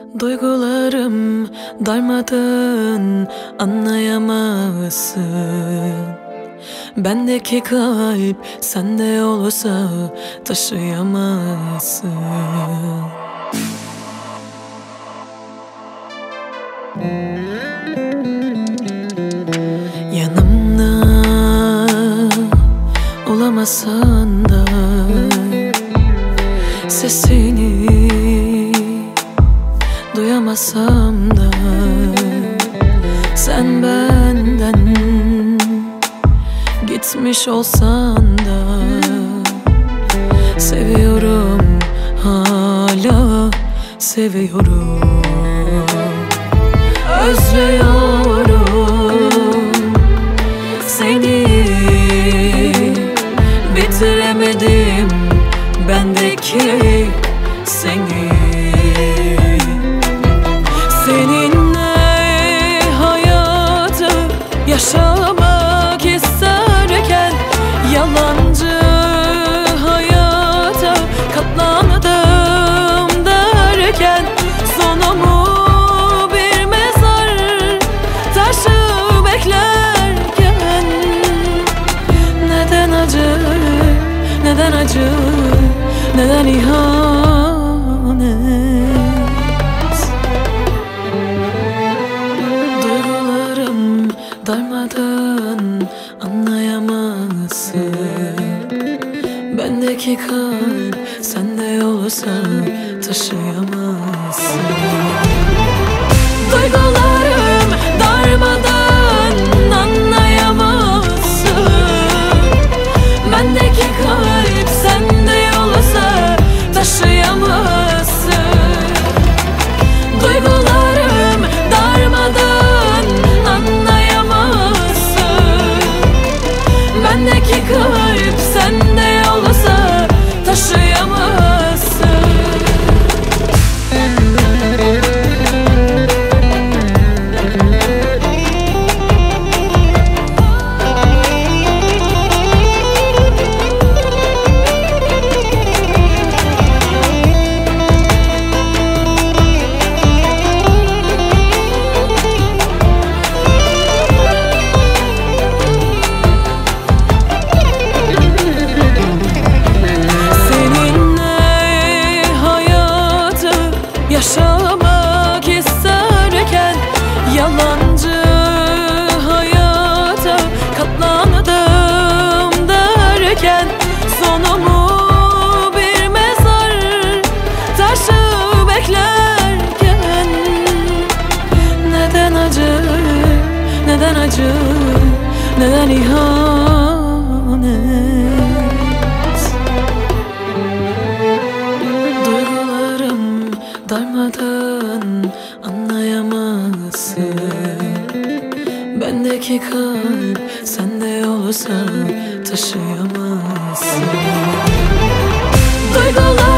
Duygularım darmadağın, anlayamazsın. Bendeki kalp sende olsa taşıyamazsın. Yanımda olamasan da sesini duyamasam da sen benden gitmiş olsan da seviyorum, hala seviyorum. Özlüyorum seni, bitiremedim bendeki seni. Seninle hayatı yaşamak isterken yalancı hayata katlandım derken sonumu bir mezar taşı beklerken neden acı, neden acı, neden ihanet? Duygularım darmadağın, anlayamazsın. Bendeki kalp sende olsa taşıyamazsın. Duygularım darmadağın, anlayamazsın. Bendeki kalp sende olsa taşıyamazsın. Duygularım darmadağın, anlayamazsın. Bendeki kalp sende olsa taşıyamazsın. Yaşamak isterken yalancı hayata katlandım derken sonumu bir mezar taşı beklerken neden acı, neden acı, neden ihanet? Darmadağın, anlayamazsın. Bendeki kalp sende olsa taşıyamazsın. Duygular